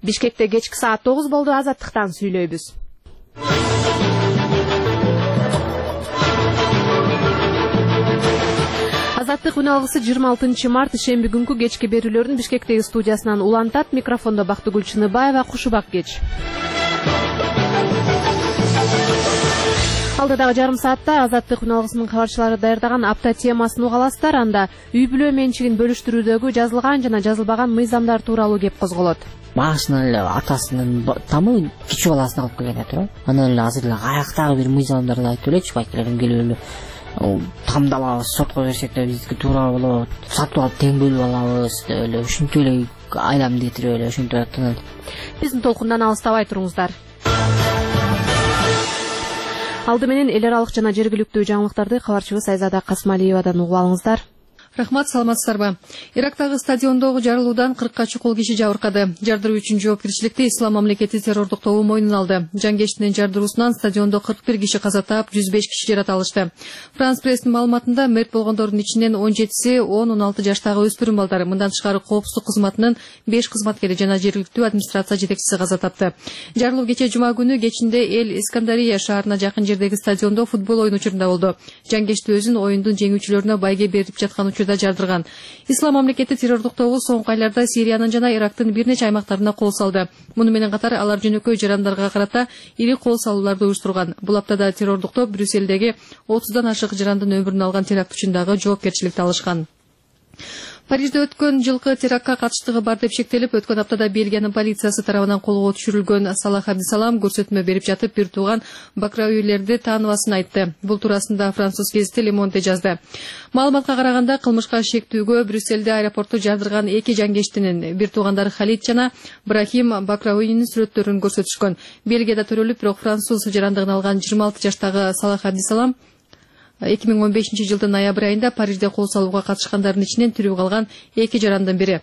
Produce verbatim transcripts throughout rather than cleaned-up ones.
Бишкекте кечки саат тогуз болду. Азаттыктан сүйлөйбүз. Азаттык күн алгысы жыйырма алтынчы март ишемби күнкү кечки берүүлөрүн Бишкектеги студиясынан улантат. Микрофондо Бактыгүл Чыныбаева. Кушубак кеч. Алдыдагы жарым саатта Азаттык күн алгысынын кабарчылары даярдаган апта темасын уга аласыздар. Анда үй бүлө менчигин бөлүштүрүүдөгү жазылган жана жазылбаган мыйзамдар тууралуу кеп козголот. Багышынан эле атасынын тамы кичи баласына алып келген турат. Анан эле азыр эле аяктагы бир мыйзамдарды айтып элечи, байкелерин келип эле тамды алабыз, сотко берсек да бизге туура болот, сатып алып тең бөлүп алабыз деп эле ушинтип эле айлам детирип эле ушинтип атат. Биздин толкундан алыстабай туруңуздар. Алды менен эл аралык жана жергиликтүү жаңылыктарды кабарчыбыз Айзада Касмалиевадан угуп алыңыздар. Рахмат, саламатсыздарбы? Ирактагы стадиондогу жарылуудан кыркка чукул киши жабыркады. Жардыруу үчүн жоопкерчиликти Ислам мамлекети террордук тобу мойнуна алды. Жангештинин жардыруусунан стадиондо кырк бир киши каза таап, жүз беш киши жаракат алышты. Франс пресснин маалыматында мерт болгондордун ичинен он жетиси он он алты жаштагы өспүрүм балдар. Мындан тышкары коопсуздук кызматынын беш кызматкери жана жергиликтүү администрация жетекчиси каза тапты. Жарылуу кече жума күнү кечинде Эл Искандария шаарына жакын жердеги стадиондо футбол ойун учурунда болду. Жангешти өзүн оюндун жеңүүчүлөрүнө байге берип жаткан да жардырган. Ислам мамлекети террордук тобу соңку айларда Сириянын жана Ирактын бир нече аймактарына кол салды. Муну менен катар алар жөнөкөй жарандарга карата ири кол салууларды уюштурган. Бул аптада террордук топ Брюссельдеги отуздан ашык жарандын өмүрүн алган теракт үчүн дагы жоопкерчиликти алышкан. Парижде өткөн жылкы терактка катыштыгы бар деп шектелип, өткөн аптада Бельгиянын полициясы тарабынан колго түшүрүлгөн Салах Абдисалам көрсөтмө берип жатып, бир тууган бакрауилерди тааныбасын айтты. Бул туурасында француз гезити Le Monde жазды. Маалыматка караганда, кылмышка шектүүгө Брюссельде аэропорту жардырган эки жангештинин, бир туугандары Халид жана Брахим Бакрауинин сүрөттөрүн көрсөтүшкөн. Бельгияда төрөлүп, бирок француз жарандыгын алган жыйырма алты жаштагы Салах Абдисалам эки миң он бешинчи жылдын ноябрь айында Парижде кол салууга катышкандардын ичинен тирүү калган эки жарандын бири.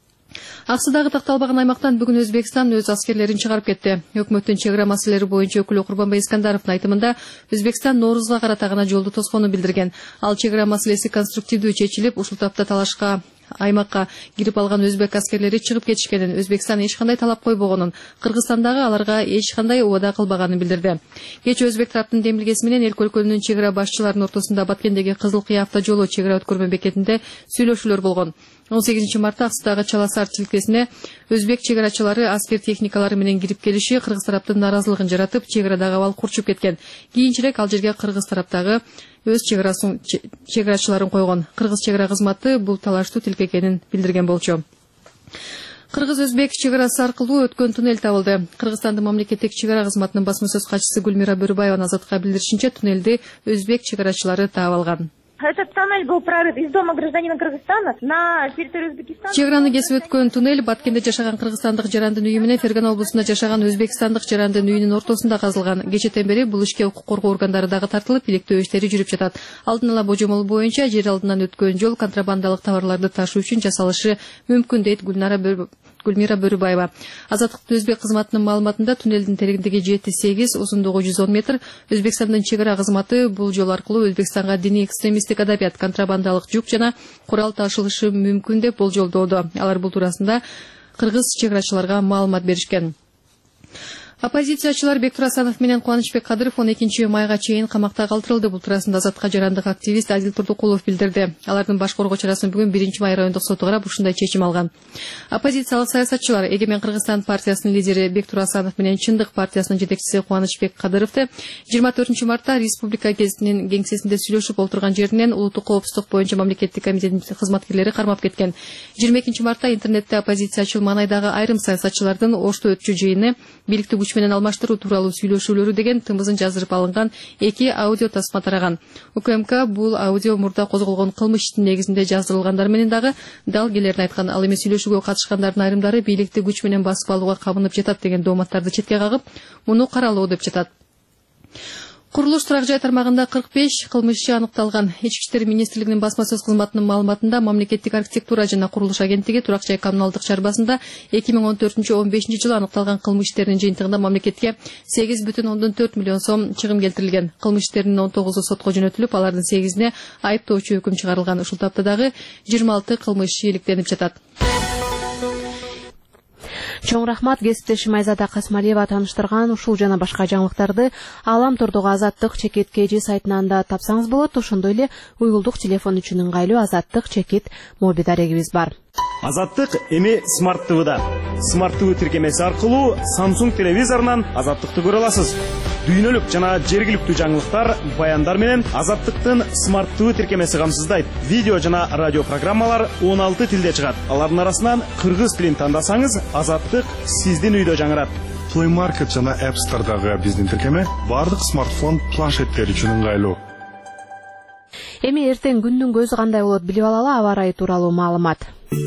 Аксыдагы такталбаган аймактан бүгүн Өзбекстан өз аскерлерин чыгарып кетти. Өкмөттүн чек ара маселелери боюнча өкүлү Курбанбай Искандаровдун айтымында, Өзбекстан Ноорузга карата гана жолду тосконун билдирген. Ал чек ара маселеси конструктивдүү чечилип, ушул тапта талашка аймакка кирип алган өзбек аскерлери чыгып кетишкенин, Өзбекстан эч кандай талап койбогонун, Кыргызстандагы аларга эч кандай убада кылбаганын билдирди. Кечээ өзбек тараптын демилгеси менен эл өлкөнүн чек ара башчыларынын ортосунда Баткендеги Кызыл Кыя автожолу чек ара өткөрмө бекетинде сүйлөшүүлөр болгон. он сегизинчи мартта Аксыдагы Чаласар чилкесине өзбек чек арачылары аскер техникалары менен кирип келиши Кыргыз тараптын наразылыгын жаратып, чек арадагы абал курчуп кеткен. Кийинчерээк ал жерге Кыргыз тараптагы өз чек арасын чек арачыларын койгон. Кыргыз чек ара кызматы бул талаштуу тилкекенин билдирген болчу. Кыргыз-өзбек чек арасы аркылуу өткөн туннель табылды. Кыргызстандын мамлекеттик чек ара кызматынын басма сөз катчысы Гүлмира Бөрүбаева Азатка билдиришинче, туннелди өзбек чек арачылары таап алган. Этот тоннель был прорыт из дома гражданина Кыргызстана на территорию Узбекистана. Чек араны кесип өткөн туннель Баткенде жашаган кыргызстандык жарандын үйү менен Фергана облусунда жашаган өзбекстандык жарандын үйүнүн ортосунда казылган. Кечетен бери бул ишке укук коргоо органдары дагы тартылып, иликтөө иштери жүрүп жатат. Алдын ала божомол боюнча жер алдынан өткөн жол контрабандалык товарларды ташуу үчүн жасалышы мүмкүн, дейт Гүлмира Бөрүбаева. Азаттыктын өзбек кызматынын маалыматында туннелдин тереңдиги жети сегиз, узундугу жүз он метр. Өзбекстандын чек ара кызматы бул жол аркылуу Өзбекстанга диний экстремисттик адабият, контрабандалык жүк жана курал ташылышы мүмкүн деп болжолдоодо. Алар бул туурасында кыргыз чек арачыларга маалымат беришкен. Оппозициячылар Бектур Асанов менен Кубанычбек Кадыров он экинчи майга чейин камакта калтырылды. Бул туурасында Азатка жарандык активист Адил Турдукулов билдирди. Алардын баш коргоо чарасын бүгүн биринчи май райондук соту карап, ушундай чечим алган. Оппозициялык саясатчылар Эгемен Кыргызстан партиясынын лидери Бектур Асанов менен Чындык партиясынын жетекчиси Кубанычбек Кадыровду жыйырма төртүнчү мартта Республика гезитинин кеңсесинде сүйлөшүп олтурган жеринен улуттук коопсуздук боюнча мамлекеттик комитеттин кызматкерлери кармап кеткен. жыйырма экинчи мартта интернетте оппозициячыл Манайдагы айрым саясатчылардын Ошто өтчү жыйыны бийликтик күч менен алмаштыруу тууралуу сүйлөшүүлөрү деген тымызын жаздырып алынган эки аудио тасма тараган. УКМК бул аудио мурда козголгон кылмыш иштин негизинде жаздырылгандар менен дагы дал келерин айткан. Ал эми сүйлөшүүгө катышкандардын айрымдары бийликти күч менен басып алууга кабынып жатат деген дооматтарды четке кагып, муну каралоо деп жатат. Курулуш турак жай тармагында кырк беш кылмышчы аныкталган. Ички иштер министрлигинин басма сөз кызматынын маалыматында мамлекеттик архитектура жана курулуш агенттиги турак жай коммуналдык чарбасында эки миң он төртүнчү он бешинчи жылы аныкталган кылмыш иштеринин жыйынтыгында мамлекетке сегиз бүтүн ондон төрт миллион сом чыгым келтирилген. Кылмыш иштеринин он тогузу сотко жөнөтүлүп, алардын сегизине айыптоочу өкүм чыгарылган. Ушул тапта дагы жыйырма алты кылмыш ийгиликтенип жатат. Чоң рахмат, кесиптешим Айзада Касмалиева тааныштырган ушул жана башка жаңылыктарды Алам Тордогу Азаттык чекит кж сайтынан да тапсаңыз болот. Ошондой эле уюлдук телефон үчүн ыңгайлуу Азаттык чекит моби дарегибиз бар. Азаттык эми Смарт ТВда. Смарт ТВ тиркемеси аркылуу Samsung телевизорунан Азаттыкты көрө аласыз. Дүйнөлүк жана жергиликтүү жаңылыктар, баяндар менен Азаттыктын Смарт ТВ тиркемеси камсыздайт. Видео жана радио программалар он алты тилде чыгат. Алардын арасынан кыргыз тилин тандасаңыз, Азаттык сиздин үйдө жаңырат. Play Market жана App Store'дагы биздин тиркеме бардык смартфон планшеттер үчүн ыңгайлуу. Эми эртең күндүн көзү кандай болот билип алалы, аба ырайы тууралуу маалымат.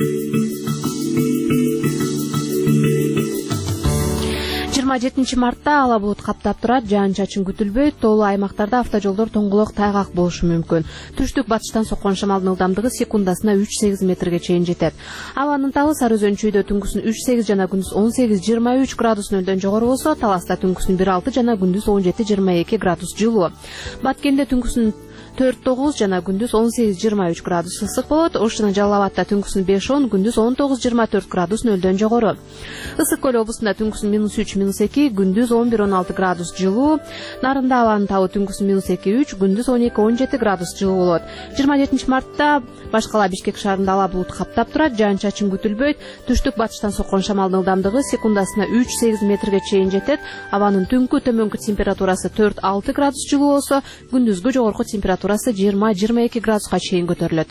жыйырма жетинчи мартта ала булут каптап турат, жаан-чачын күтүлбөйт, тоолуу аймактарда автожолдор тоңголок тайгак болушу мүмкүн. Түштүк батыштан соккон шамалдын ылдамдыгы секундасына үч сегиз метрге чейин жетет. Абанын табы Сары Өзөн чүйдө түнкүсүн үч сегиз жана күндүз он сегиз жыйырма үч градус нөлдөн жогору болсо, Таласта түнкүсүн бир алты жана күндүз он жети жыйырма эки градус жылуу. Баткенде түнкүсүн төрт тогуз жана күндүз он сегиз жыйырма үч градус ысык болот. Ош жана Жалал Абадта түнкүсүн беш он, күндүз он тогуз жыйырма төрт градус нөлдөн жогору. Ысык Көл облусунда түнкүсүн минус үч минус эки, күндүз он бир он алты градус жылуу. Нарында абанын табы түнкүсүн минус эки үч, күндүз он эки он жети градус жылуу болот. жыйырма жетинчи мартта башкала Бишкек шаарында ала булут каптап турат, жаан-чачын күтүлбөйт. Түштүк батыштан соккон шамалдын ылдамдыгы секундасына үч сегиз метрге чейин жетет. Абанын түнкү төмөнкү температурасы төрт алты градус жылуу болсо, күндүзгү жогорку температурасы жыйырма жыйырма эки градуска чейин көтөрүлөт.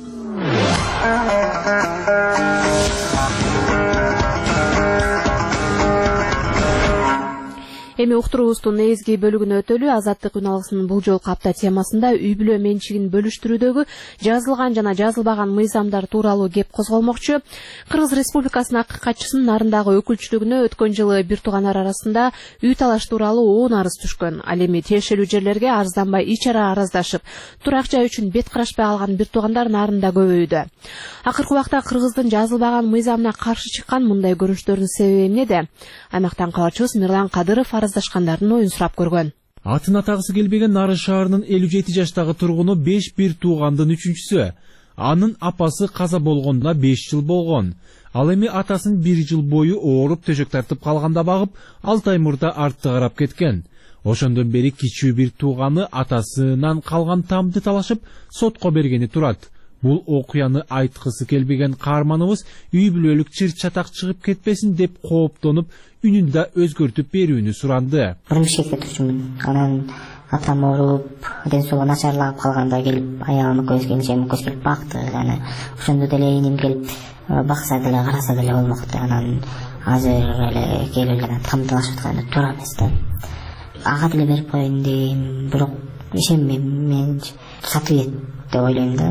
Эми уктуруубуздун негизги бөлүгүнө өтөлү. Азаттык үн алгысынын бул жолку апта темасында үй бүлө менчигин бөлүштүрүүдөгү жазылган жана жазылбаган мыйзамдар тууралуу кеп козголмокчу. Кыргыз Республикасынын акык катчысынын Нарындагы өкүлчүлүгүнө өткөн жылы бир туугандар арасында үй талаш тууралуу он арыз түшкөн. Ал эми тиешелүү жерлерге арызданбай ичара араздашып, турак жай үчүн бет карашпай алган бир туугандар Нарында көбөйдү. Акыркы убакта Кыргыздын жазылбаган мыйзамына каршы чыккан мындай көрүнүштөрдүн себеби эмнеде? Аймактан кабарчыбыз Мирлан Кадыров араздашкандардын оюн сурап көргөн. Атын атагысы келбеген Нары шаарынын элүү жети жаштагы тургуну беш бир туугандын үчүнчүсү. Анын апасы каза болгондо беш жыл болгон. Ал эми атасын бир жыл бою ооруп төшөк тартып калганда багып, алты ай мурда артты карап кеткен. Ошондон бери кичүү бир тууганы атасынан калган тамды талашып, сотко бергени турат. Бул окуяны айткысы келбеген каарманыбыз үй бүлөлүк чыр чатак чыгып кетпесин деп кооптонуп, үнүн да өзгөртүп берүүнү суранды. Мурмушекке турчумун. Анан атам ооруп, ден соолугу начарлап калганда келип, аягым көз келишем көз келип бакты. Анан ошондо деле иним келип бакса деле, караса деле болмокту. Анан азыр эле келип эле там талашып атканы туура эмес да. Ага деле берип коеюн дейм, бирок ишенбейм. Мен сатып эт деп ойлойм да.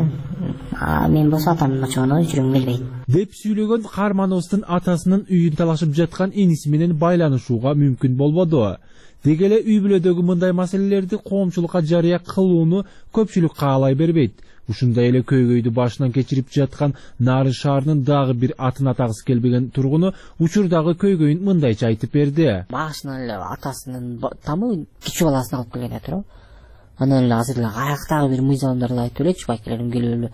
Мен болсо атамдын очогоно жүргүм келбейт деп сүйлөгөн каарманыбыздын атасынын үйүн талашып жаткан иниси менен байланышууга мүмкүн болбоду. Деги эле үй бүлөдөгү мындай маселелерди коомчулукка жарыя кылууну көпчүлүк каалай бербейт. Ушундай эле көйгөйдү башынан кечирип жаткан Нары шаарынын дагы бир атын атагысы келбеген тургуну учурдагы көйгөйүн мындайча айтып берди. Башынан эле атасынын тамы кичүү баласын алып келген турат. Анан эле азыр эле аяктагы бир мыйзамдарды айтып элечи, байкелерим келип эле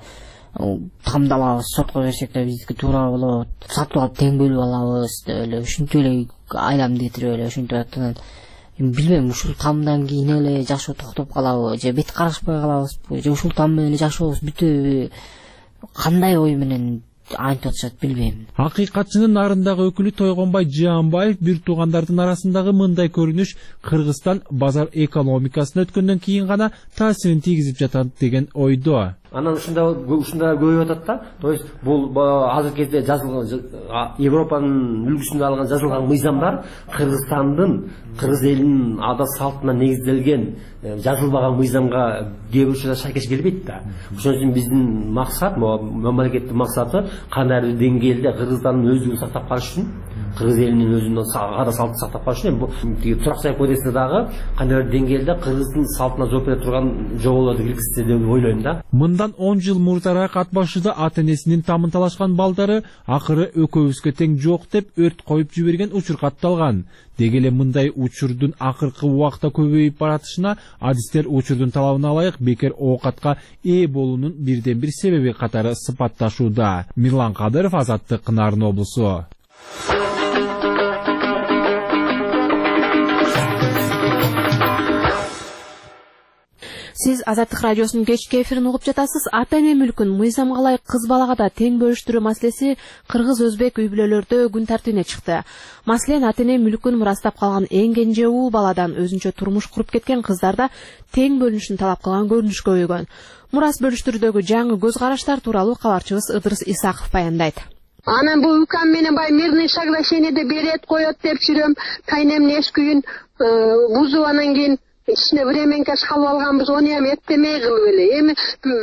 тамды алабыз, сотко берсек да биздики туура болот, сатып алып тең бөлүп алабыз деп эле ушинтип эле айламды кетирип эле ушинтип атат. Билбейм, ушул тамдан кийин эле жашоо токтоп калабы, же бет карашпай калабызбы, же ушул там менен эле жашообуз бүтөбү, кандай ой менен айтып атышат билбейм. Акыйкатчынын Нарындагы өкүлү Тойгонбай Жаанбаев бир туугандардын арасындагы мындай көрүнүш Кыргызстан базар экономикасына өткөндөн кийин гана таасирин тийгизип жатат деген ойдо. Анан ушунда ушунда көбөйүп атат да. То есть бул азыркы кезде жазылган Европанын үлгүсүндө алган жазылган мыйзамдар Кыргызстандын, кыргыз элинин ада салтына негизделген жазылбаган мыйзамга кээ бир учурда шайкеш келбейт да. Ошон үчүн биздин максат, мамлекеттин максаты кандайдыр деңгээлде Кыргызстандын өздүгүн сактап калыш үчүн, кыргыз элинин өзүнүн ада салтын сактап калыш үчүн бул турак жай кодексинде дагы кандайдыр деңгээлде Кыргыздын салтына жооп бере турган жоболорду киргизсе деп ойлойм да. Мындан он жыл мурдараак ат башыда ата-энесинин тамын талашкан балдары акыры экөөбүзгө тең жок деп өрт коюп жиберген учур катталган. Деги эле мындай учурдун акыркы убакта көбөйүп баратышына адистер учурдун талабына ылайык бекер оокатка ээ болуунун бирден бир себеби катары сыпатташууда. Мирлан Кадыров, Азаттык, Нарын облусу. Сиз Азаттык радиосунун кечки эфирин угуп жатасыз. Ата эне мүлкүн мыйзам калай кыз балага да тең бөлүштүрүү маселеси кыргыз өзбек үй бүлөлөрдө күн тартибине чыкты. Маселен, ата эне мүлкүн мурастап калган эң кенже уу баладан өзүнчө турмуш куруп кеткен кыздарда тең бөлүнүшүн талап кылган көрүнүш көбөйгөн. Мурас бөлүштүрүүдөгү жаңы көз караштар тууралуу кабарчыбыз Ыдырыс Исаков баяндайт. Анан бул укам менен бай мирный соглашениеде берет коет деп жүрөм. Кайнемдин эски үйүн бузуп анан кийин ичине временка салып алганбыз, ону эми эптемей кылып эле. Эми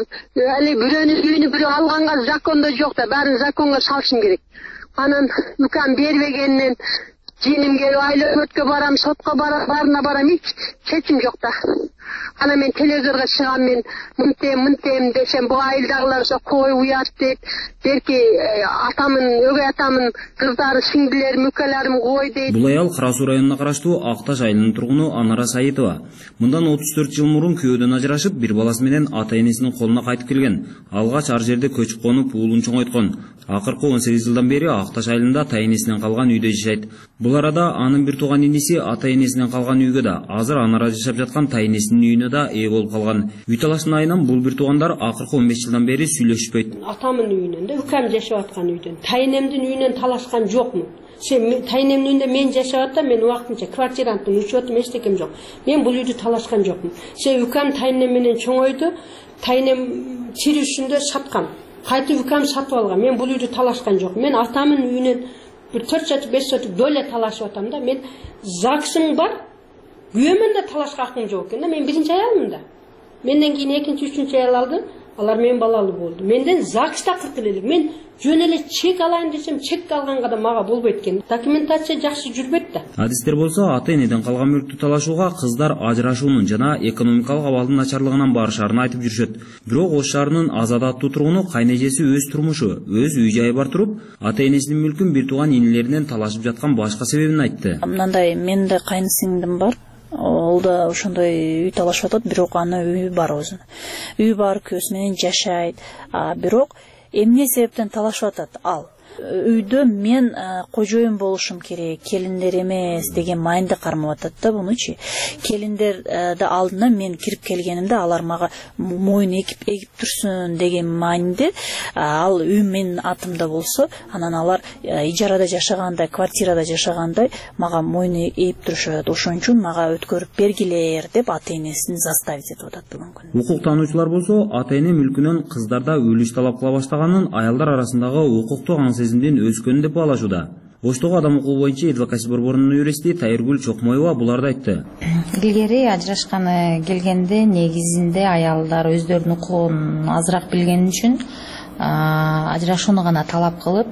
али бирөөнүн үйүнү бирөө алганга закондо жок да, баарын законго салышым керек. Анан укам бербегенинен жиним келип айлөкөткө барам, сотко барам, баарына барам, эч чечим жок да. Анан мен телевизорго чыгам, мен мынтем мынтем десем, бул айылдагылар ошо кой уят дейт. Берки атамын, өгөй атамын кыздары, сиңдилерим, үкөлөрүм кой дейт. Бул аял Кара Суу районуна караштуу Акташ айылынын тургуну Анара Саитова. Мындан отуз төрт жыл мурун күйөөдөн ажырашып, бир баласы менен ата энесинин колуна кайтып келген. Алгач ар жерде көчүп конуп, уулун чоңойткон. Акыркы он сегиз жылдан бери Акташ айылында ата энесинен калган үйдө жашайт. Бул арада анын бир тууган иниси ата энесинен калган үйгө да, азыр Анара жашап жаткан тайнесинин үйүнө да ээ болуп калган. Үй талаштын айынан бул бир туугандар акыркы он беш жылдан бери сүйлөшпөйт. Атамын үйүнөн да, укам жашап аткан үйдөн, тайнемдин үйүнөн талашкан жокмун. Сен тайнемдин үйүндө мен жашап атам, мен убактынча квартирантын учетум эчтекем жок. Мен бул үйдү талашкан жокмун. Сен укам тайнем менен чоңойду, тайнем чиришинде саткан. Кайтып укам сатып алган. Мен бул үйдү талашкан жок. Мен атамын үйүнөн бир төрт соток беш соток доля талашып атам да. Мен ЗАГСым бар. Күйөөмөн да талашка акым жок экен да. Мен биринчи аялмын да. Менден кийин экинчи, үчүнчү аял алды. Алар менен балалуу болду. Менден ЗАГСта кырк эле. Мен жөн эле чек алайын десем, чек алганга да мага болбойт экен. Документация жакшы жүрбөйт да. Адистер болсо ата энеден калган мүлктү талашууга кыздар ажырашуунун жана экономикалык абалдын начарлыгынан барышарын айтып жүрүшөт. Бирок Ош шаарынын Азат аттуу тургуну кайнежеси өз турмушу, өз үй жайы бар туруп, ата энесинин мүлкүн бир тууган инилеринен талашып жаткан башка себебин айтты. Мындай менин да кайын сиңдим бар. Ол да ошондой үй талашып атат, бирок анын үйү бар өзүнүн. Үй бар, күйөөсү менен жашайт. А бирок эмне себептен талашып атат? Ал үйдө мен кожоюн болушум керек, келиндер эмес деген майнды кармап атат да бунучу. Келиндер да алдына мен кирип келгенимде алар мага моюн эгип эгип турсун деген майнды. Ал үй менин атымда болсо, анан алар ижарада жашагандай, квартирада жашагандай мага моюн эгип турушат. Ошон үчүн мага өткөрүп бергилер деп ата энесин заставить этип атат бүгүнкү күндө. Укук таануучулар болсо ата эне мүлкүнөн кыздарда үлүш талап кыла баштаганын, аялдар арасындагы укуктук аң сезимдин өскөнүн деп баалашууда. Оштогу адам укугу боюнча адвокатия борборунун юристи Тайыргүл Чокмоева буларды айтты. Илгери ажырашканы келгенде негизинде аялдар өздөрүнүн укугун азыраак билгени үчүн ажырашууну гана талап кылып,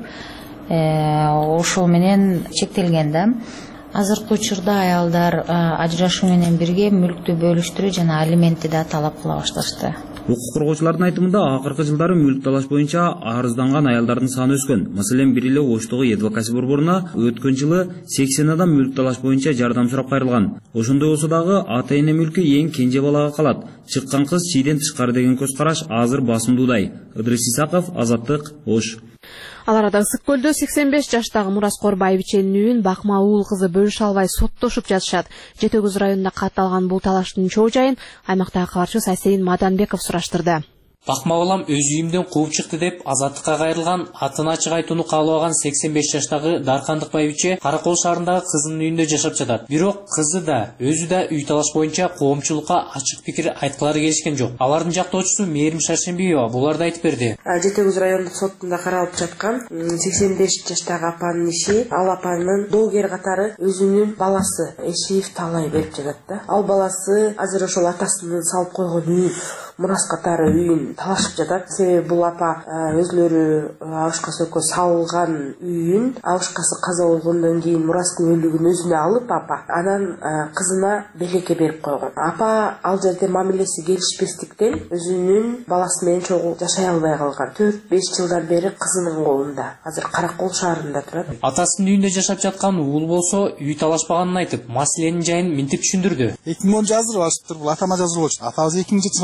ошол менен чектелген да. Азыркы учурда аялдар ажырашуу менен бирге мүлктү бөлүштүрүү жана алиментти да талап кыла башташты. Укук коргоочулардын айтымында акыркы жылдары мүлк талаш боюнча арызданган аялдардын саны өскөн. Маселен, бир эле Оштогу адвокатия борборуна өткөн жылы сексен адам мүлк талаш боюнча жардам сурап кайрылган. Ошондой болсо дагы ата эне мүлкү эң кенже балага калат. Чыккан кыз чийден тышкары деген көз караш азыр басымдуудай. Ыдырыс Исаков, Азаттык, Ош. Ал арада Ысык көлдө сексен беш жаштагы Мурас Корбаевиченин үйүн Бакма уул кызы бөлүшө албай соттошуп жатышат. Жети Өгүз районунда катталган бул талаштын чоо жайын аймактагы кабарчыбыз Асейин Маданбеков сураштырды. Бакма балам өз үйүмдөн кууп чыкты деп Азаттыкка кайрылган, атын ачык айтууну каалабаган сексен беш жаштагы Даркандык Байбиче Каракол шаарындагы кызынын үйүндө жашап жатат. Бирок кызы да, өзү да үй талаш боюнча коомчулукка ачык пикир айткылары келишкен жок. Алардын жактоочусу Мээрим Шаршембиева буларды айтып берди. Жети Өгүз райондук сотунда каралып жаткан сексен беш жаштагы апанын иши, ал апанын доогер катары өзүнүн баласы Эшиев Талай берип жатат да. Ал баласы азыр ошол атасынын салып койгон үйүн, Мурас катары үйүн талашып жатат. Себеби бул апа өзлөрү Абышкасы экөө салган үйүн Абышкасы каза болгондон кийин Мурас күбөлүгүн өзүнө алып апа анан кызына белекке берип койгон. Апа ал жерде мамилеси келишпестиктен өзүнүн баласы менен чогуу жашай албай калган. төрт беш жылдан бери кызынын колунда. Азыр Каракол шаарында турат. Атасынын үйүндө жашап жаткан уул болсо үй талашпаганын айтып, маселенин жайын минтип түшүндүрдү. эки миң он жаздыр башыптыр. Бул атама жазылып болчу. Атабыз эки миң жетинчи жылы каза болуп калган.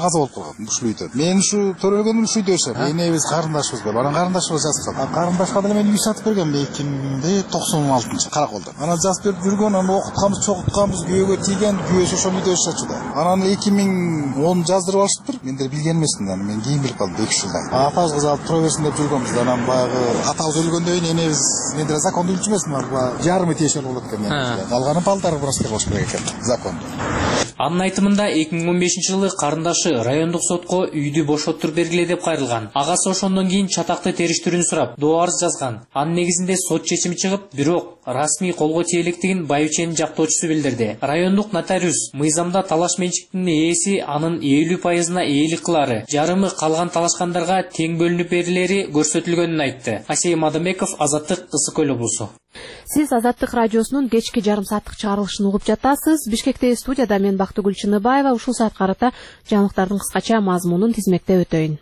жазылган ушул үйдө. Мен ушу төрөлгөнүм ушул үйдө жашап, энебиз карындашыбыз бар. Анан карындашыбыз жазган. Карындашка деле мен үй сатып бергем эки миң токсон алтынчы караколдо. Анан жазып берип жүргөн, анан окутканбыз, чокутканбыз, күйөөгө тийген, күйөөсү ошол үйдө жашачу да. Анан эки миң он жаздырып алышыптыр. Мен деле билген эмесмин, анан мен кийин билип калдым эки жылдан. Атабыз кыз алып тура берсин деп жүргөнбүз. Анан баягы атабыз өлгөндөн кийин энебиз мен деле законду билчү эмесмин, жарымы тиешелүү болот экен. Калганы балдары бурастыр болуш керек экен законду. Анын айтымында эки миң он бешинчи жылы карындашы райондук сотко үйдү бошоттур бергиле деп кайрылган. Агасы ошондон кийин чатакты териштирүүнү сурап, доо арыз жазган. Анын негизинде сот чечими чыгып, бирок расмий колго тие электигин байбиченин жактоочусу билдирди. Райондук нотариус мыйзамда талаш менчиктин ээси анын элүү пайызына ээлик кылары, жарымы калган талашкандарга тең бөлүнүп берилери көрсөтүлгөнүн айтты. Асей Мадамбеков, Азаттык, Ысык Көл облусу. Сиз Азаттык радиосунун кечки жарым сааттык чыгарылышын угуп жатасыз. Бишкектеги студияда мен Бактыгүл Чыныбаева. Ушул саат карата жаңылыктардын кыскача мазмунун тизмектеп өтөйүн.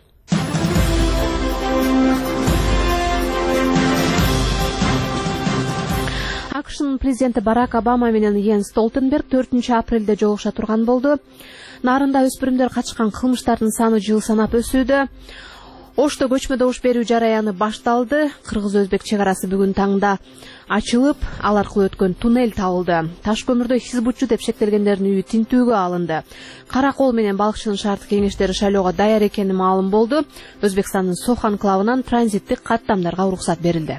АКШнын президенти Барак Обама менен Йенс Столтенберг төртүнчү апрелде жолугуша турган болду. Нарында өспүрүмдөр катышкан кылмыштардын саны жыл санап өсүүдө. Ошто көчмө добуш берүү жараяны башталды. Кыргыз-өзбек чек арасы бүгүн таңда ачылып, ал аркылуу өткөн туннель табылды. Таш көмүрдө хизбутчу деп шектелгендердин үйү тинтүүгө алынды. Каракол менен балыкчынын шарттык кеңештери шайлоого даяр экени маалым болду. Өзбекстандын Сох анклавынан транзиттик каттамдарга уруксат берилди.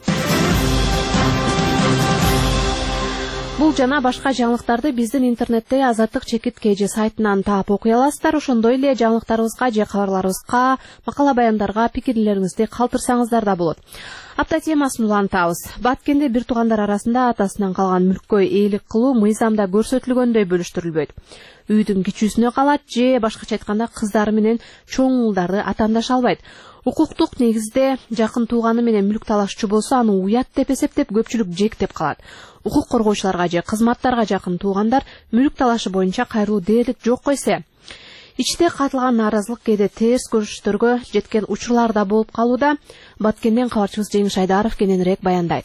Бул жана башка жаңылыктарды биздин интернетте Азаттык чекит кж сайтынан таап окуй аласыздар. Ошондой эле жаңылыктарыбызга же кабарларыбызга, макала баяндарга пикирлериңизди калтырсаңыздар да болот. Апта темасын улантабыз. Баткенде бир туугандар арасында атасынан калган мүлккө ээлик кылуу мыйзамда көрсөтүлгөндөй бөлүштүрүлбөйт. Үйдүн кичүүсүнө калат же башкача айтканда кыздары менен чоң уулдары атаандаша албайт. Укуктук негизде жакын тууганы менен мүлк талашчу болсо, аны уят деп эсептеп көпчүлүк жектеп калат. Укук коргоочуларга же кызматтарга жакын туугандар мүлк талашы боюнча кайрылуу дээрлик жок койсо, ичте катылган нааразылык кээде терс көрүнүштөргө жеткен учурлар да болуп калууда. Баткенден кабарчыбыз Жеңиш Айдаров кененирээк баяндайт.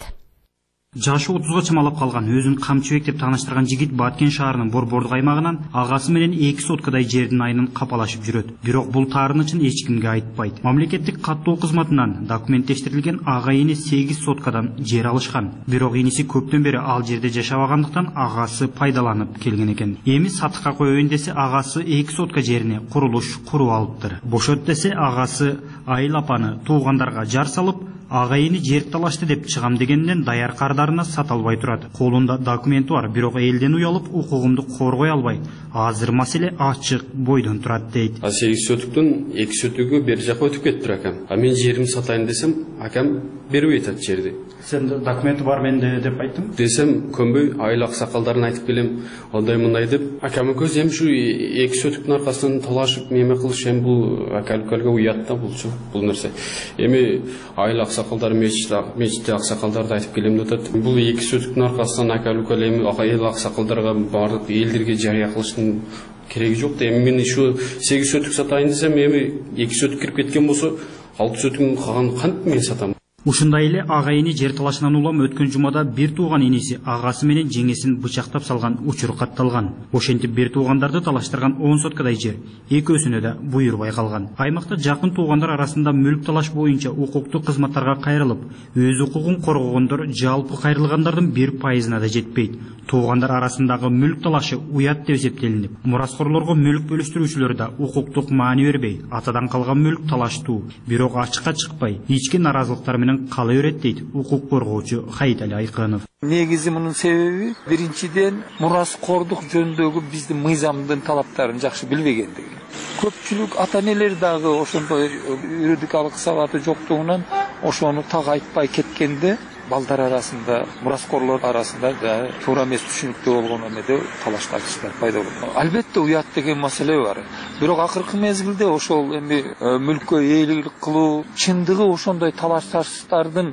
Жашы отузга чамалап калган өзүн камчыбек деп тааныштырган жигит Баткен шаарынын Борбордук аймагынан агасы менен эки соткадай жердин айынан капалашып жүрөт. Бирок бул таарынычын эч кимге айтпайт. Мамлекеттик каттоо кызматынан документтештирилген ага эне сегиз соткадан жер алышкан. Бирок иниси көптөн бери ал жерде жашабагандыктан агасы пайдаланып келген экен. Эми сатыкка коеюн десе агасы эки сотка жерине курулуш куруп алыптыр. Бошот десе агасы Айыл апаны туугандарга жар салып, ага эни жер талашты деп чыгам дегенден даяр кардарына сата албай турат. Колунда документи бар, бирок элден уялып укугумду коргой албай. Азыр маселе ачык бойдон турат дейт. А сегиз сөтүктөн эки сөтүгү бери жака өтүп кетиптир акам. А мен жеримди сатайын десем, акам бербей атат жерди. Сен документи бар менде деп айттым. Десем, көнбөй айыл аксакалдарын айтып келем, ондай мындай деп. Акамын көз эми ушу эки сөтүктүн аркасынан талашып неме кылыш эми бул акалкалга уят да булчу бул нерсе. Эми айыл аксакалдар мечитте аксакалдарды айтып келем деп атат. Бул эки сөтүктүн аркасынан акалкал эми айыл аксакалдарга бардык элдерге жарыя кылыштын кереги жок да. Эми мен ушу сегиз сөтүк сатайын десем, эми эки сөтүк кирип кеткен болсо, алты сөтүктүн калганын кантип мен сатам? Ушундай эле ага эни жер талашынан улам өткөн жумада бир тууган иниси агасы менен жеңесин бычактап салган учур катталган. Ошентип бир туугандарды талаштырган он соткадай жер экөөсүнө да буйрбай калган. Аймакта жакын туугандар арасында мүлк талаш боюнча укуктук кызматтарга кайрылып, өз укугун коргогондор жалпы кайрылгандардын бир пайызына да жетпейт. Туугандар арасындагы мүлк талашы уят деп эсептелинип, мураскорлорго мүлк бөлүштүрүүчүлөр да укуктук маани бербей, атадан калган мүлк талаштуу, бирок ачыкка чыкпай, ички наразылыктар менен кала берет дейт укук коргоочу Хайдали Айкынов. Негизи мунун себеби биринчиден мураскордук жөнүндөгү биздин мыйзамдын талаптарын жакшы билбегендиги. Көпчүлүк ата энелер дагы ошондой юридикалык сабаты жоктугунан ошону так айтпай кеткенде балдар арасында, мураскорлор арасында да туура эмес түшүнүктүү болгон эмеде талаш тартыштар пайда болот. Албетте уят деген маселе бар. Бирок акыркы мезгилде ошол эми мүлккө ээлик кылуу чындыгы ошондой талаш тартыштардын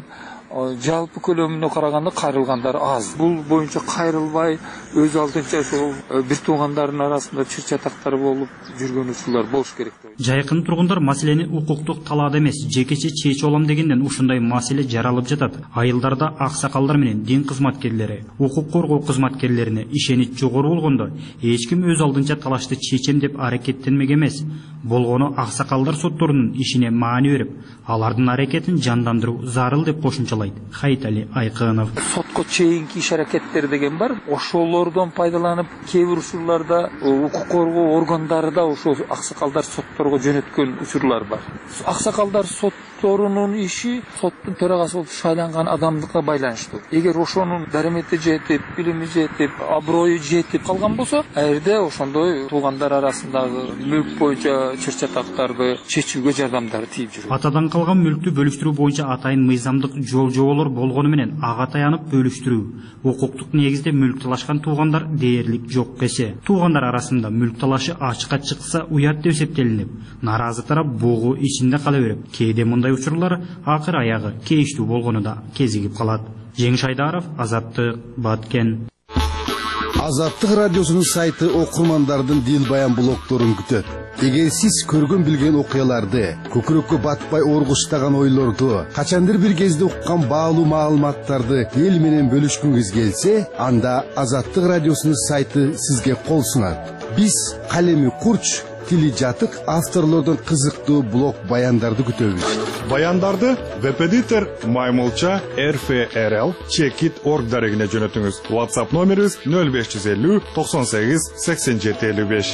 жалпы көлөмүнө караганда кайрылгандар аз. Бул боюнча кайрылбай өз алдынча ошол бир туугандардын арасында чыр чатактар болуп жүргөн учурлар болуш керек. Жайкын тургундар маселени укуктук талаада эмес, жекече чечип алам дегенден ушундай маселе жаралып жатат. Айылдарда аксакалдар менен дин кызматкерлери, укук коргоо кызматкерлерине ишенич жогору болгондо эч ким өз алдынча талашты чечем деп аракеттенмек эмес. Болгону аксакалдар сотторунун ишине маани берип, алардын аракетин жандандыруу зарыл деп кошумчалайт Хайтали Айкынов. Сотко чейинки иш аракеттер деген бар. Ошолордон пайдаланып, кээ бир учурларда укук коргоо органдары да ошол аксакалдар сотторго жөнөткөн учурлар бар. Аксакалдар сотторунун иши соттун төрагасы болуп шайланган адамдыкка байланыштуу. Эгер ошонун даремети жетип, билими жетип, аброю жетип калган болсо, аерде ошондой туугандар арасындагы мүлк боюнча чыр-чатактарды чечүүгө жардамдары тийип жүрөт. Атадан калган мүлктү бөлүштүрүү боюнча атайын мыйзамдык жол-жоболор болгону менен ага таянып бөлүштүрүү, укуктук негизде мүлк талашкан туугандар дээрлик жок кесе. Туугандар арасында мүлк талашы ачыкка чыкса уят деп эсептелинип, наразы тарап бугу ичинде кала берип, кээде мындай учурлар акыр аягы кейиштүү болгону да кезигип калат. Жеңиш Айдаров, Азаттык, Баткен. Азаттык радиосунун сайты окурмандардын дил баян блогторун күтөт. Эгер сиз көргөн билген окуяларды, көкүрөккө батпай оргуштаган ойлорду, качандыр бир кезде уккан баалуу маалыматтарды эл менен бөлүшкүңүз келсе, анда Азаттык радиосунун сайты сизге кол сунат. Биз калеми курч, тили жатык авторлордон кызыктуу блог баяндарды күтөбүз. Баяндарды веб-эдитор Маймылча эр эф эр эл чекит точка орг дарегине жөнөтүңүз. WhatsApp номерибиз нөл беш жүз элүү токсон сегиз сексен жети элүү беш.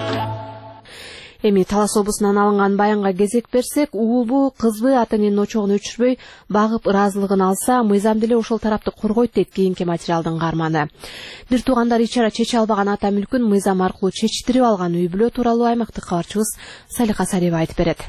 Эми Талас облусунан алынган баянга кезек берсек, уулбу, кызбы ата-эненин очогун өчүрбөй багып ыраазылыгын алса, мыйзам деле ошол тарапты коргойт дейт кийинки материалдын каарманы. Бир туугандар ичара чече албаган ата мүлкүн мыйзам аркылуу чечтирип алган үй бүлө тууралуу аймактык кабарчыбыз Салика Сариева айтып берет.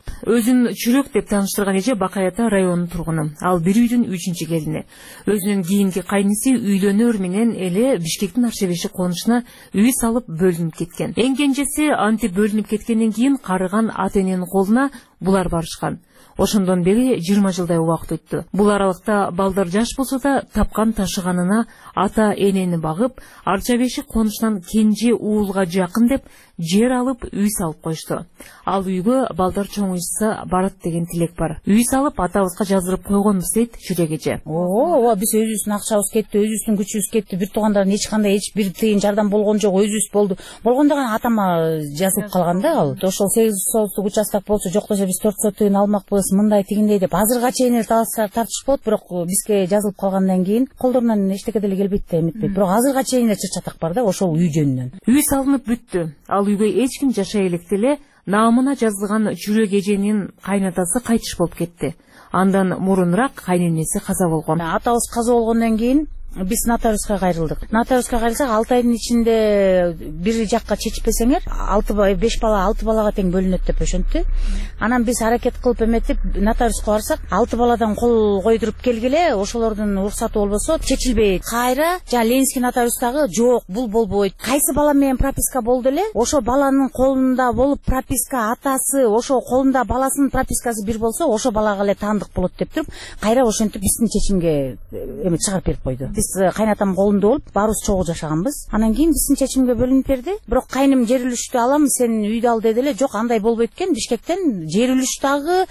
Өзүн Чүрөк деп тааныштырган эже Бакайата районунун тургуну. Ал бир үйдүн үчүнчү келини. Өзүнүн кийинки кайниси үйлөнөр менен эле Бишкектин Аршебеши конушуна үй салып бөлүнүп кеткен. Эң кенжеси антип бөлүнүп кеткенден кийин карыган ата-эненин колуна булар барышкан. Ошондон бери жыйырма жылдай убакыт өттү. Бул аралыкта балдар жаш болсо да тапкан ташыганына ата-энени багып, Арчабеши конушунан кенже уулга жакын деп жер алып үй салып коюшту. Ал үйгө балдар чоңуйса барат деген тилек бар. Үй салып атабызга жаздырып койгонбуз дейт Чүрөк эже. Ооба, биз өзүбүздүн акчабыз кетти, өзүбүздүн күчүбүз кетти. Бир туугандардын эч кандай эч бир тыйын жардам болгон жок, өзүбүз болду. Болгондо гана атама жазылып калган да ал. Ошол сегиз соттук участок болсо, жоктобо биз төрт сот тыйын алмакпыз, мындай тигиндей деп азырга чейин эле тартышып, бирок бизге жазылып калгандан кийин колдорунан эчтеке деле келбейт да эметпейт. Бирок азырга чейин эле чыр-чатак бар да ошол үй жөнүнөн. Үй салынып бүттү. Ал үйгө эч ким жашай электе эле наамына жазылган Чүрөк эженин кайнатасы кайтыш болуп кетти. Андан мурунураак кайненеси каза болгон. Атабыз каза болгондон кийин биз нотариуска кайрылдык. Нотариуска кайрылсак алты айдын ичинде бир жакка чечпесеңер, алты беш бала алты балага тең бөлүнөт деп ошентти. Анан биз аракет кылып эметип нотариуска барсак, алты баладан кол койдуруп келгиле, ошолордун уруксаты болбосо чечилбейт. Кайра жана Ленинский нотариустагы жок, бул болбойт. Кайсы бала менен прописка болду эле, ошо баланын колунда болуп прописка атасы, ошо колунда баласынын пропискасы бир болсо, ошо балага эле таандык болот деп туруп, кайра ошентип биздин чечимге эме чыгарып берип койду. Биз кайнатам колунда болуп, баарыбыз чогуу жашаганбыз. Анан кийин биздин чечимге бөлүнүп берди. Бирок кайным жер үлүштү алам, сен үйдү ал деди эле. Жок, андай болбойт экен. Бишкектен жер үлүш дагы,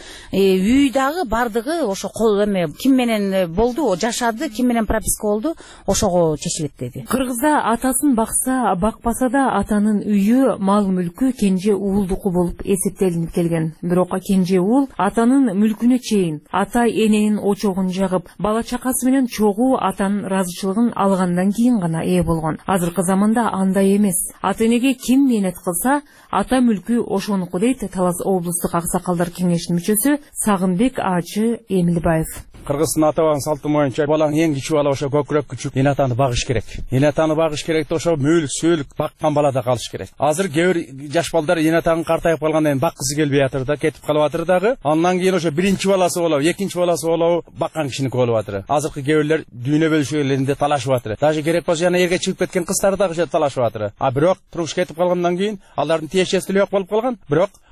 үй дагы бардыгы ошо кол эме ким менен болду, жашады, ким менен прописка болду, ошого чечилет деди. Кыргызда атасын бакса, бакпаса да атанын үйү, мал мүлкү кенже уулдуку болуп эсептелинип келген. Бирок кенже уул атанын мүлкүнө чейин ата эненин очогун жагып, бала чакасы менен чогуу атанын разычылыгын алгандан кийин гана ээ болгон. Азыркы заманда андай эмес. Ата энеге ким мээнет кылса, ата мүлкү ошонуку дейт Талас облустук аксакалдар кеңешинин мүчөсү Сагынбек Ачы Эмилбаев. Кыргыздын ата-бабанын салты боюнча баланын эң кичүү бала ошо көкүрөк күчүп эне атаны багыш керек. Эне атаны багыш керек да ошо мөөлүк сөөлүк баккан балада калыш керек. Азыр кээ бир жаш балдар эне атанын картайып калгандан кийин баккысы келбей атыр да, кетип калып атыр дагы. Андан кийин ошо биринчи баласы болобу, экинчи баласы болобу баккан кишиники болуп атыр. Азыркы кээ бирлер дүйнө бөлүшүүлөрүндө талашып атыр. Даже керек болсо жана эрге чыгып кеткен кыздар дагы талашып атыр. А бирок турмуш кетип калгандан кийин алардын тиешеси жок болуп калган. Бирок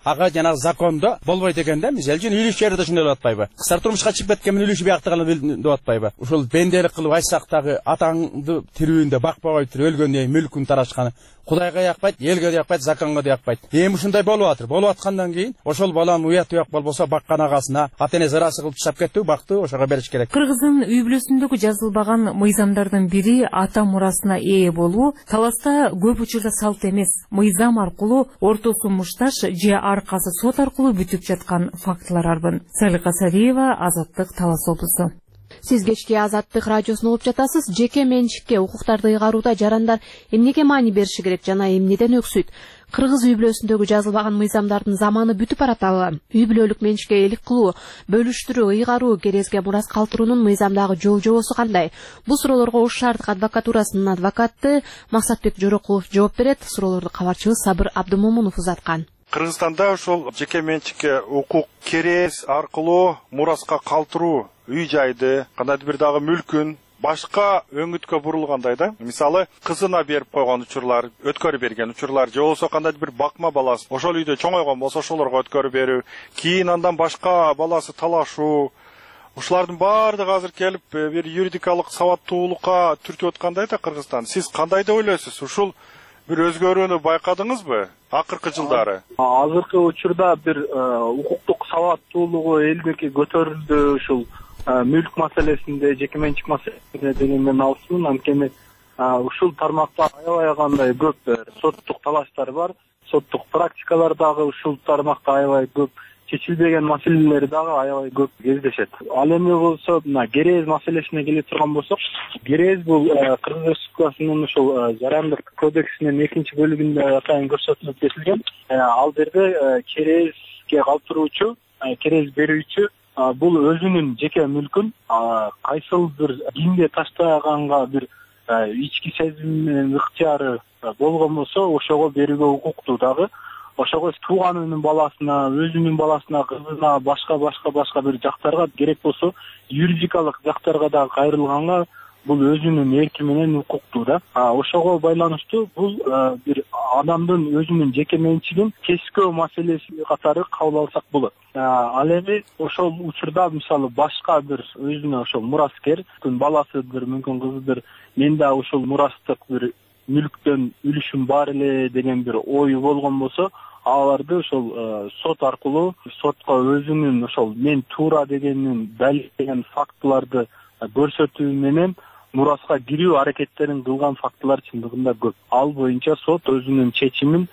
ага жанагы закондо болбойт экен да. Мисалы үчүн үлүш жери да ушундай болуп атпайбы? Кыздар турмушка чыгып кеткен үлүшү биякта калып деп атпайбы? Ушул бенделик кылып айтсак дагы атаңды тирүүндө бакпай туруп өлгөндөн кийин мүлкүн тарашканы Кудайга якпайт, элге да якпайт, законго да якпайт. Эми ушундай болуп атыр. Болуп аткандан кийин ошол баланын уят уяк болбосо баккан агасына ата-энеси ырасы кылып таштап кетти, бакты, ошого бериш керек. Кыргыздын үй бүлөсүндөгү жазылбаган мыйзамдардын бири ата мурасына ээ болуу. Таласта көп учурда салт эмес. Мыйзам аркылуу ортосу мушташ же аркасы сот аркылуу бүтүп жаткан фактылар арбын. Салика Сариева, Азаттык, Талас облусу. Сиз кечки Азаттык радиосун угуп жатасыз. Жеке менчикке укуктарды ыйгарууда жарандар эмнеге маани бериши керек жана эмнеден өксүйт? Кыргыз үй бүлөсүндөгү жазылбаган мыйзамдардын заманы бүтүп баратабы? Үй бүлөлүк менчикке элик кылуу, бөлүштүрүү, ыйгаруу, керезге мурас калтыруунун мыйзамдагы жол жобосу кандай? Бул суроолорго Ош шаардык адвокатурасынын адвокаты Максатбек Жорокулов жооп берет. Суроолорду кабарчыбыз Сабыр Абдымомунов узаткан. Кыргызстанда ошол жеке менчикке укук керез аркылуу мураска калтыруу үй жайды, кандайдыр бир дагы мүлкүн башка өңүткө бурулгандай да. Мисалы, кызына берип койгон учурлар, өткөрүп берген учурлар, же болбосо кандайдыр бир бакма баласы ошол үйдө чоңойгон болсо ошолорго өткөрүп берүү, кийин андан башка баласы талашуу, ушулардын баардыгы азыр келип бир юридикалык сабаттуулукка түртүп аткандай да Кыргызстан. Сиз кандай деп ойлойсуз? Ушул бир өзгөрүүнү байкадыңызбы акыркы жылдары? Азыркы учурда бир укуктук сабаттуулугу элдики көтөрүлдү ушул мүлк маселесинде, жеке менчик маселесинде деген мен алсымын. Анткени ушул тармакта аябай кандай көп соттук талаштар бар, соттук практикалар дагы ушул тармакта аябай көп, чечилбеген маселелер дагы аябай көп кездешет. Ал эми болсо мына керез маселесине келе турган болсок, керез бул Кыргыз Республикасынын ушул жарандык кодексинин экинчи бөлүгүндө атайын көрсөтүлүп кетилген. Ал жерде керезге калтыруучу, керез берүүчү бул өзүнүн жеке мүлкүн кайсыл бир кимге таштаганга бир ички сезим менен ыктыяры болгон болсо ошого берүүгө укуктуу дагы. Ошого тууганынын баласына, өзүнүн баласына, кызына, башка башка башка бир жактарга керек болсо юридикалык жактарга дагы кайрылганга бул өзүнүн эрки менен укуктуу да. Ошого байланыштуу бул бир адамдын өзүнүн жеке менчигин кескөө маселеси катары кабыл алсак болот. Ал эми ошол учурда мисалы башка бир өзүнө ошол мураскер, баласыдыр, мүмкүн кызыдыр, мен да ошол мурастык бир мүлктөн үлүшүм бар эле деген бир ою болгон болсо, аларды ошол сот аркылуу сотко өзүнүн ошол мен туура дегенин далилдеген фактыларды көрсөтүү менен мураска кирүү аракеттерин кылган фактылар чындыгында көп. Ал боюнча сот өзүнүн чечимин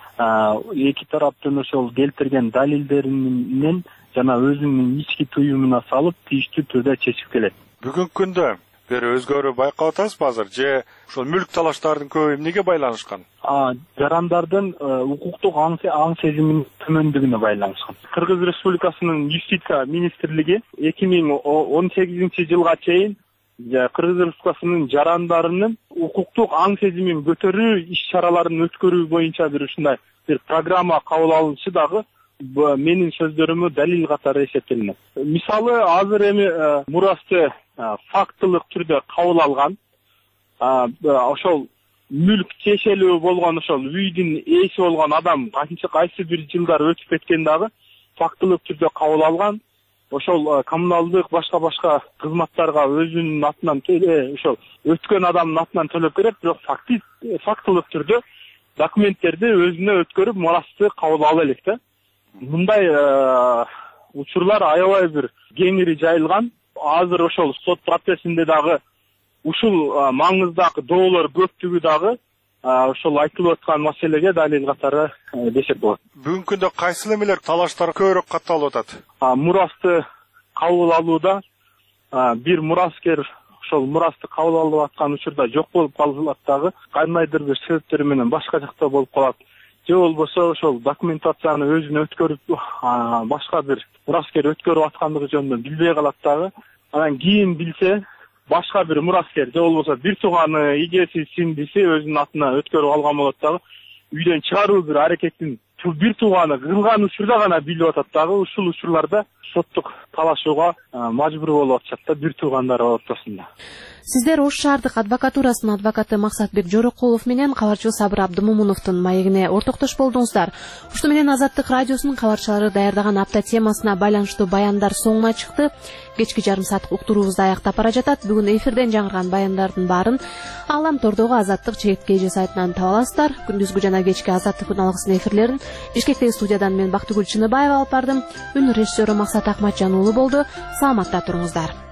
эки тараптын ошол келтирген далилдеринен жана өзүнүн ички туюмуна салып тийиштүү түрдө чечип келет. Бүгүнкү күндө бир өзгөрүү байкап атасызбы азыр же ошол мүлк талаштардын көбү эмнеге байланышкан? Жарандардын укуктук аң сезиминин төмөндүгүнө байланышкан. Кыргыз Республикасынын Юстиция министрлиги эки миң он сегизинчи жылга чейин Кыргыз Республикасынын жарандарынын укуктук аң сезимин көтөрүү иш-чараларын өткөрүү боюнча бир ушундай бир программа кабыл алышы дагы менин сөздөрүмө далил катары эсептелинет. Мисалы, азыр эми мурасты фактылык түрдө кабыл алган, ошол мүлк тиешелүү болгон ошол үйдүн ээси болгон адам кайсы кайсы бир жылдар өтүп кеткен дагы фактылык түрдө кабыл алган. Ошол коммуналдык башка-башка кызматтарга өзүнүн атынан ошол өткөн адамдын атынан төлөп берет, бирок фактылык түрдө документтерди өзүнө өткөрүп мурасты кабыл ала элек да. Мындай учурлар аябай бир кеңири жайылган. Азыр ошол сот процессинде дагы ушул маңыздагы доолор көптүгү дагы ошол айтылып аткан маселеге далил катары десек болот. Бүгүнкү күндө кайсы эмелер талаштар көбүрөөк катталып атат? Мурасты кабыл алууда бир мураскер ошол мурасты кабыл алып аткан учурда жок болуп калат дагы, кандайдыр бир себептер менен башка жакта болуп калат. Же болбосо ошол документацияны өзүнө өткөрүп, башка бир мураскер өткөрүп аткандыгы жөнүндө билбей калат дагы. Анан кийин билсе, башка бир мураскер же болбосо бир тууганы, ийгеси, сиңдиси өзүнүн атына өткөрүп алган болот дагы. Үйдөн чыгаруу бир аракетин бир тууганы кылган учурда гана билип атат дагы. Ушул учурларда соттук талашууга мажбур болуп атышат да бир туугандар ортосунда. Сиздер Ош шаардык адвокатурасынын адвокаты Максатбек Жорокулов менен кабарчы Сабыр Абдымомуновдун маегине ортоктош болдуңуздар. Ушуну менен Азаттык радиосунун кабарчылары даярдаган апта темасына байланыштуу баяндар соңуна чыкты. Кечки жарым сааттык уктуруубузду аяктап бара жатат. Бүгүн эфирден жаңырган баяндардын баарын Ааламтордогу Азаттык ЧКЖ сайтынан таба аласыздар. Күндүзгү жана кечки Азаттык күн алгысынын эфирлерин Бишкектеги студиядан мен Бактыгүл Чыныбаева алып бардым. Үн режиссеру Максат Акматжан уулу болду. Саламатта туруңуздар.